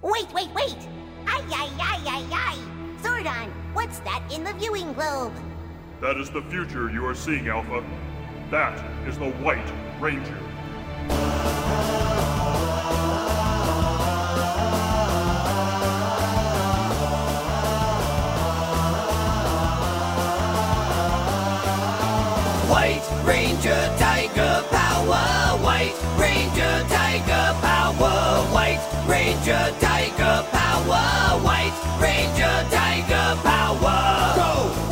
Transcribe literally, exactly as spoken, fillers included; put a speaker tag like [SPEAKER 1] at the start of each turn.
[SPEAKER 1] Wait, wait, wait! Ay, ay, ay, ay, ay! Zordon, what's that in the viewing globe?
[SPEAKER 2] That is the future you are seeing, Alpha. That is the White Ranger.
[SPEAKER 3] White Ranger Tiger Power! White Ranger Tiger Power! White Ranger Tiger Power! White Ranger Tiger Power! Go!